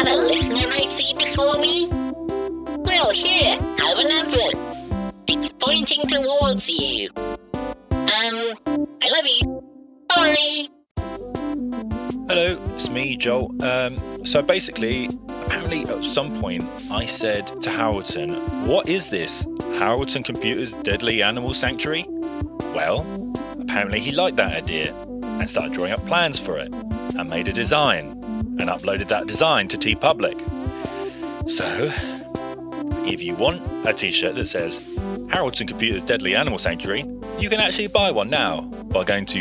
a listener I see before me? Well, here, have an advert. It's pointing towards you. I love you. Bye. Hello, it's me, Joel. So basically, apparently at some point I said to Howardson, what is this? Howardson Computers Deadly Animal Sanctuary? Well, apparently he liked that idea and started drawing up plans for it and made a design and uploaded that design to TeePublic. So, if you want a t-shirt that says Howardson Computers Deadly Animal Sanctuary, you can actually buy one now by going to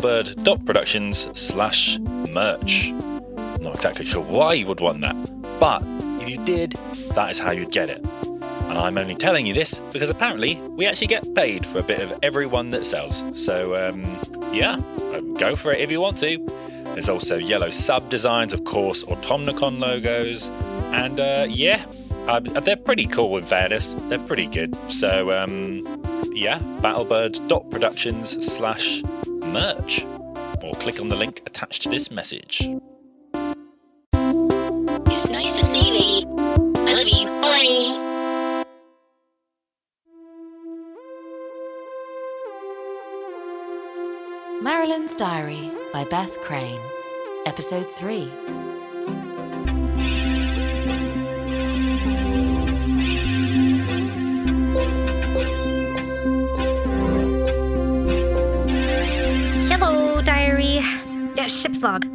battlebird.productions/merch. Not exactly sure why you would want that, but if you did, that is how you'd get it. And I'm only telling you this because apparently we actually get paid for a bit of every one that sells. So, go for it if you want to. There's also yellow sub designs, of course, Automnicon logos, and they're pretty cool in fairness. They're pretty good. So, battlebird.productions/merch, or click on the link attached to this message. It's nice to see thee. I love you. Bye. Marilyn's Diary by Beth Crane, Episode 3. Hello, diary. Ship's log.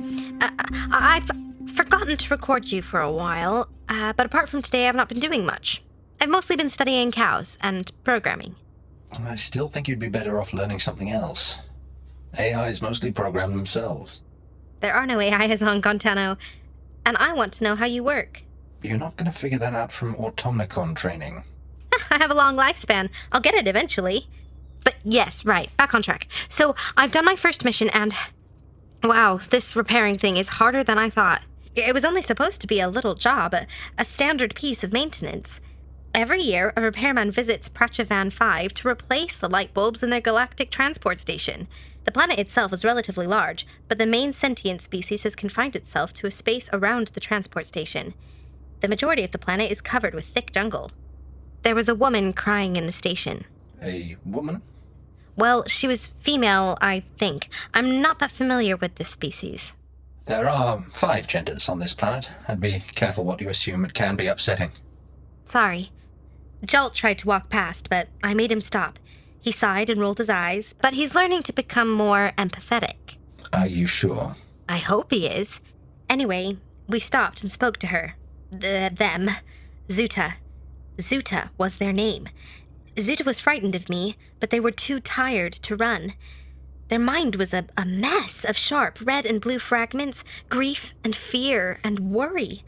I've forgotten to record you for a while, but apart from today, I've not been doing much. I've mostly been studying cows and programming. I still think you'd be better off learning something else. AIs mostly program themselves. There are no AIs on Gontano, and I want to know how you work. You're not going to figure that out from Automnicon training. I have a long lifespan. I'll get it eventually. But yes, right, back on track. So, I've done my first mission and... wow, this repairing thing is harder than I thought. It was only supposed to be a little job, a standard piece of maintenance. Every year, a repairman visits Prachavan 5 to replace the light bulbs in their galactic transport station. The planet itself is relatively large, but the main sentient species has confined itself to a space around the transport station. The majority of the planet is covered with thick jungle. There was a woman crying in the station. A woman? Well, she was female, I think. I'm not that familiar with this species. There are 5 genders on this planet, and be careful what you assume. It can be upsetting. Sorry. Jolt tried to walk past, but I made him stop. He sighed and rolled his eyes, but he's learning to become more empathetic. Are you sure? I hope he is. Anyway, we stopped and spoke to her. Them. Zuta. Zuta was their name. Zuta was frightened of me, but they were too tired to run. Their mind was a mess of sharp red and blue fragments, grief and fear and worry.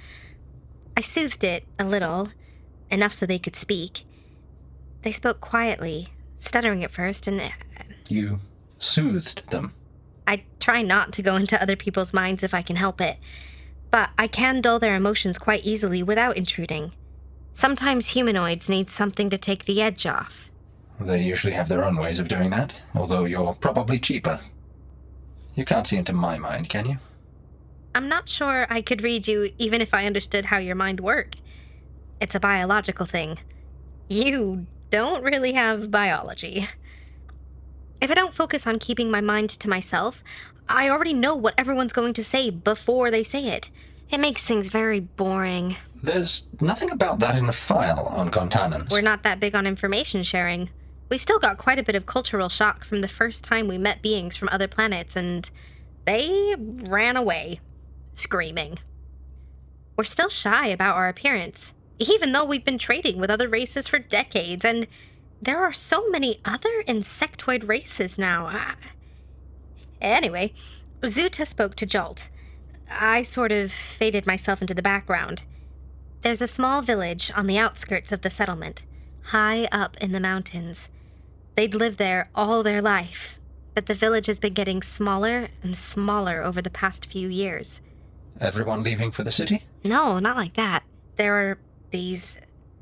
I soothed it a little, enough so they could speak. They spoke quietly, stuttering at first, and... You soothed them? I try not to go into other people's minds if I can help it, but I can dull their emotions quite easily without intruding. Sometimes humanoids need something to take the edge off. They usually have their own ways of doing that, although you're probably cheaper. You can't see into my mind, can you? I'm not sure I could read you even if I understood how your mind worked. It's a biological thing. You don't really have biology. If I don't focus on keeping my mind to myself, I already know what everyone's going to say before they say it. It makes things very boring. There's nothing about that in the file on Gontanans. We're not that big on information sharing. We still got quite a bit of cultural shock from the first time we met beings from other planets, and they ran away, screaming. We're still shy about our appearance, even though we've been trading with other races for decades, and there are so many other insectoid races now. Anyway, Zuta spoke to Jolt. I sort of faded myself into the background. There's a small village on the outskirts of the settlement, high up in the mountains. They'd lived there all their life, but the village has been getting smaller and smaller over the past few years. Everyone leaving for the city? No, not like that. There are these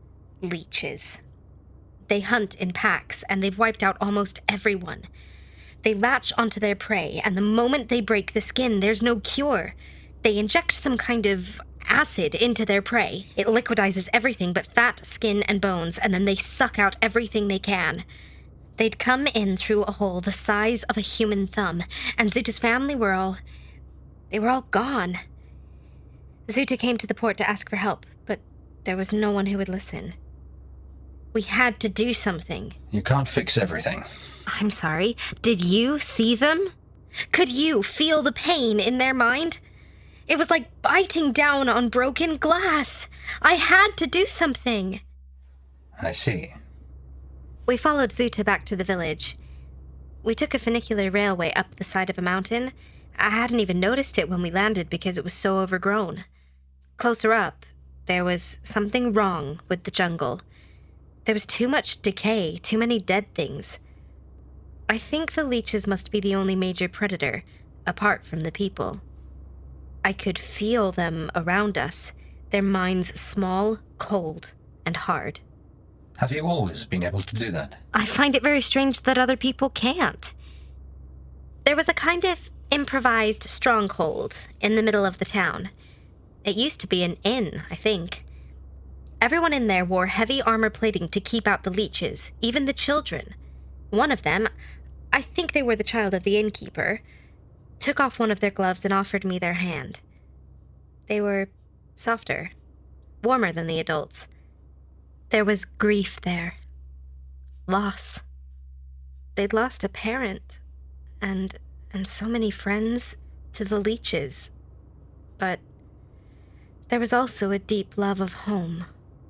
leeches. They hunt in packs, and they've wiped out almost everyone. They latch onto their prey, and the moment they break the skin, there's no cure. They inject some kind of acid into their prey. It liquidizes everything but fat, skin, and bones, and then they suck out everything they can. They'd come in through a hole the size of a human thumb, and Zuta's family were all gone. Zuta came to the port to ask for help, but there was no one who would listen. We had to do something. You can't fix everything. I'm sorry, did you see them? Could you feel the pain in their mind? It was like biting down on broken glass. I had to do something. I see. We followed Zuta back to the village. We took a funicular railway up the side of a mountain. I hadn't even noticed it when we landed because it was so overgrown. Closer up, there was something wrong with the jungle. There was too much decay, too many dead things. I think the leeches must be the only major predator, apart from the people. I could feel them around us, their minds small, cold, and hard. Have you always been able to do that? I find it very strange that other people can't. There was a kind of improvised stronghold in the middle of the town. It used to be an inn, I think. Everyone in there wore heavy armor plating to keep out the leeches, even the children. One of them, I think they were the child of the innkeeper, took off one of their gloves and offered me their hand. They were softer, warmer than the adults. There was grief there. Loss. They'd lost a parent, and so many friends to the leeches. But there was also a deep love of home.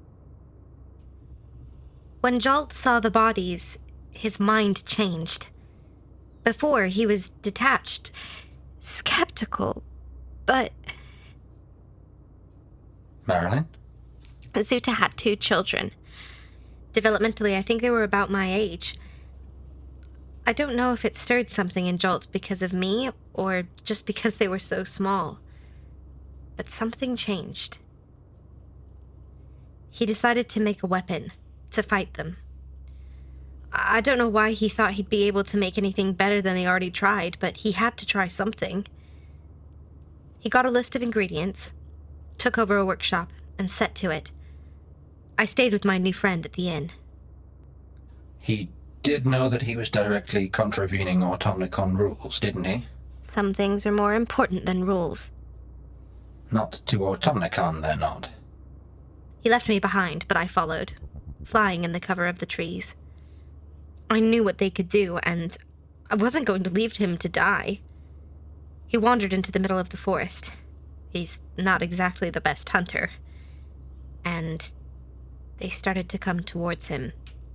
When Jolt saw the bodies, his mind changed. Before, he was detached, skeptical, but... Marilyn? Zuta had 2 children. Developmentally, I think they were about my age. I don't know if it stirred something in Jolt because of me, or just because they were so small. But something changed. He decided to make a weapon, to fight them. I don't know why he thought he'd be able to make anything better than they already tried, but he had to try something. He got a list of ingredients, took over a workshop, and set to it. I stayed with my new friend at the inn. He did know that he was directly contravening Automnicon rules, didn't he? Some things are more important than rules. Not to Automnicon, they're not. He left me behind, but I followed, flying in the cover of the trees. I knew what they could do, and I wasn't going to leave him to die. He wandered into the middle of the forest. He's not exactly the best hunter. And they started to come towards him.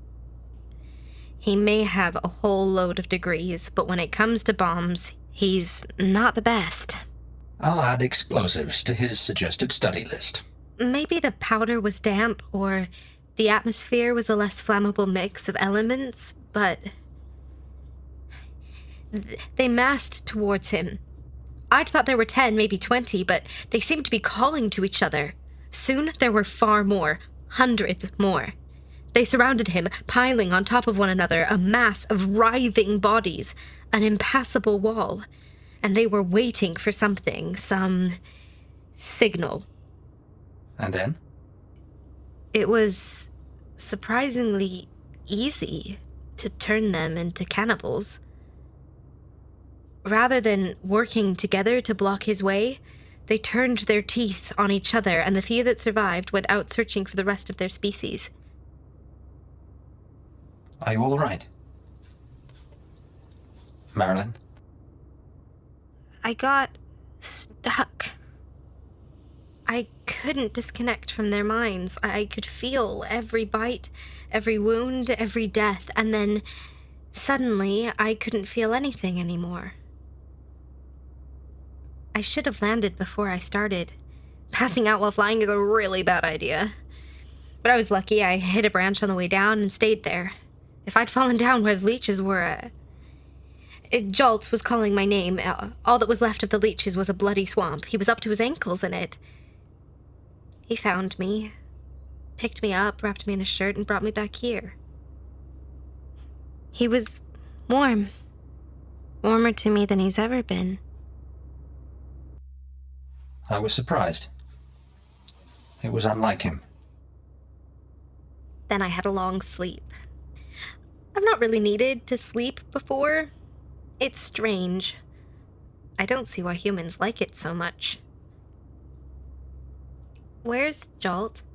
He may have a whole load of degrees, but when it comes to bombs, he's not the best. I'll add explosives to his suggested study list. Maybe the powder was damp, or the atmosphere was a less flammable mix of elements, but they massed towards him. I'd thought there were 10, maybe 20, but they seemed to be calling to each other. Soon there were far more, hundreds more. They surrounded him, piling on top of one another, a mass of writhing bodies, an impassable wall. And they were waiting for something, some signal. And then? It was surprisingly easy to turn them into cannibals. Rather than working together to block his way, they turned their teeth on each other, and the few that survived went out searching for the rest of their species. Are you all right? Marilyn? I got stuck. I couldn't disconnect from their minds. I could feel every bite, every wound, every death, and then suddenly I couldn't feel anything anymore. I should have landed before I started. Passing out while flying is a really bad idea. But I was lucky. I hit a branch on the way down and stayed there. If I'd fallen down where the leeches were... Jolt was calling my name. All that was left of the leeches was a bloody swamp. He was up to his ankles in it. He found me, picked me up, wrapped me in a shirt, and brought me back here. He was warm. Warmer to me than he's ever been. I was surprised. It was unlike him. Then I had a long sleep. I've not really needed to sleep before. It's strange. I don't see why humans like it so much. Where's Jolt?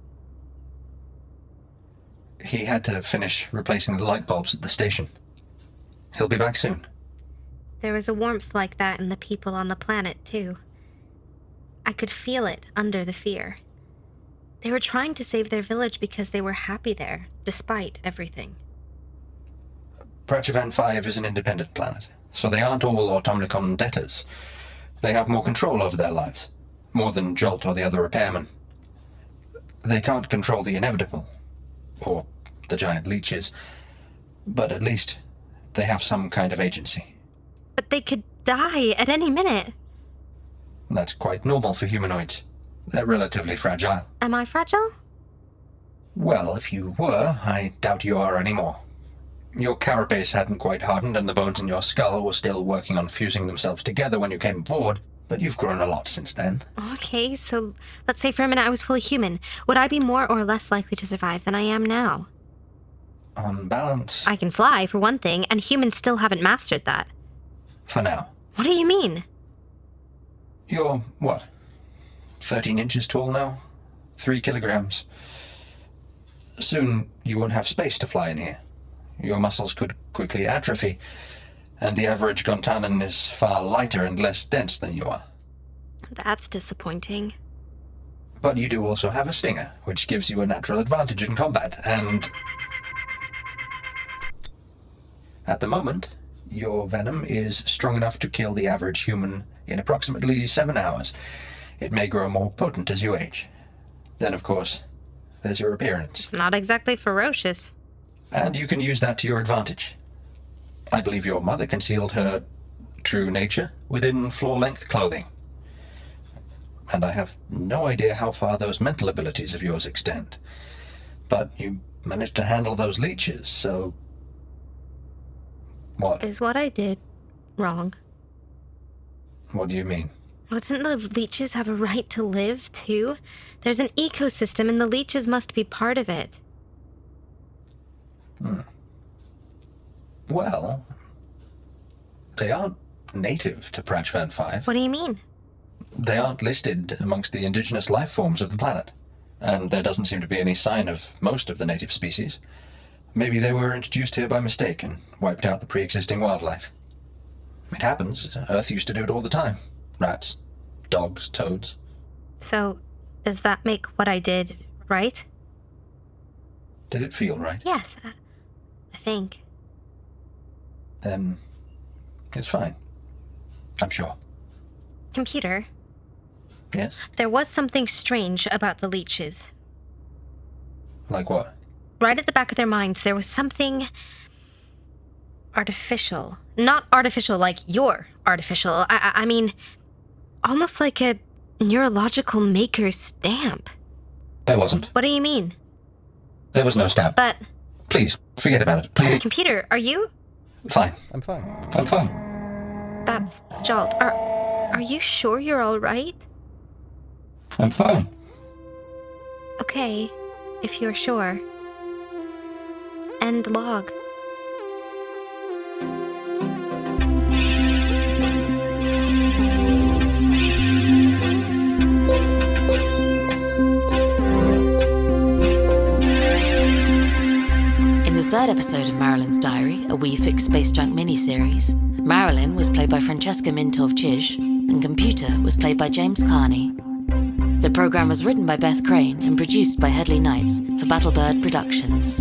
He had to finish replacing the light bulbs at the station. He'll be back soon. There was a warmth like that in the people on the planet, too. I could feel it under the fear. They were trying to save their village because they were happy there, despite everything. Prachivan 5 is an independent planet, so they aren't all Automnicon debtors. They have more control over their lives, more than Jolt or the other repairmen. They can't control the inevitable, or the giant leeches, but at least they have some kind of agency. But they could die at any minute. That's quite normal for humanoids. They're relatively fragile. Am I fragile? Well, if you were, I doubt you are anymore. Your carapace hadn't quite hardened and the bones in your skull were still working on fusing themselves together when you came aboard, but you've grown a lot since then. Okay, so let's say for a minute I was fully human. Would I be more or less likely to survive than I am now? On balance, I can fly, for one thing, and humans still haven't mastered that. for now. What do you mean? You're, what, 13 inches tall now? 3 kilograms. Soon you won't have space to fly in here. Your muscles could quickly atrophy, and the average Gontanan is far lighter and less dense than you are. That's disappointing. But you do also have a stinger, which gives you a natural advantage in combat, and at the moment, your venom is strong enough to kill the average human in approximately 7 hours. It may grow more potent as you age. Then, of course, there's your appearance. Not exactly ferocious. And you can use that to your advantage. I believe your mother concealed her true nature within floor-length clothing. And I have no idea how far those mental abilities of yours extend. But you managed to handle those leeches, so... What? Is what I did wrong? What do you mean? Doesn't the leeches have a right to live, too? There's an ecosystem, and the leeches must be part of it. Well, they aren't native to Prachivan 5. What do you mean? They aren't listed amongst the indigenous life forms of the planet. And there doesn't seem to be any sign of most of the native species. Maybe they were introduced here by mistake and wiped out the pre-existing wildlife. It happens. Earth used to do it all the time. Rats, dogs, toads. So, does that make what I did right? Did it feel right? Yes, I think. Then it's fine. I'm sure. Computer, Yes? there was something strange about the leeches. Like what? Right at the back of their minds, there was something artificial. Not artificial like you're artificial. I mean, almost like a neurological maker's stamp. There wasn't. What do you mean? There was no stamp. But, Please, forget about it. Please. computer, are you? Fine. I'm fine. I'm fine. That's Jolt. Are you sure you're all right? I'm fine. Okay, if you're sure. End log. In the third episode of Marilyn's Diary, a We Fix Space Junk miniseries, Marilyn was played by Francesca Mintorv-Chish, and Computer was played by James Carney. The program was written by Beth Crane and produced by Headley Knights for Battlebird Productions.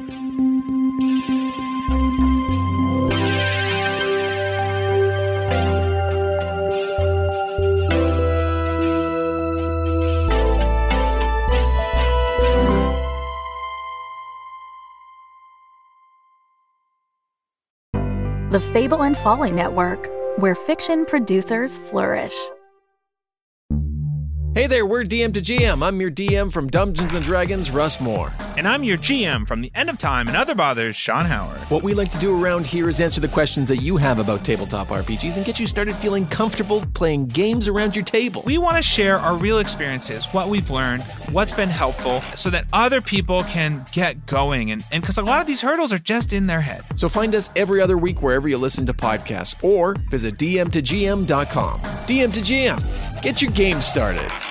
The Fable and Folly Network, where fiction producers flourish. Hey there, we're DM to GM. I'm your DM from Dungeons & Dragons, Russ Moore. And I'm your GM from The End of Time and Other Bothers, Sean Howard. What we like to do around here is answer the questions that you have about tabletop RPGs and get you started feeling comfortable playing games around your table. We want to share our real experiences, what we've learned, what's been helpful, so that other people can get going. And because a lot of these hurdles are just in their head. So find us every other week wherever you listen to podcasts or visit dm2gm.com. DM to GM. Get your game started.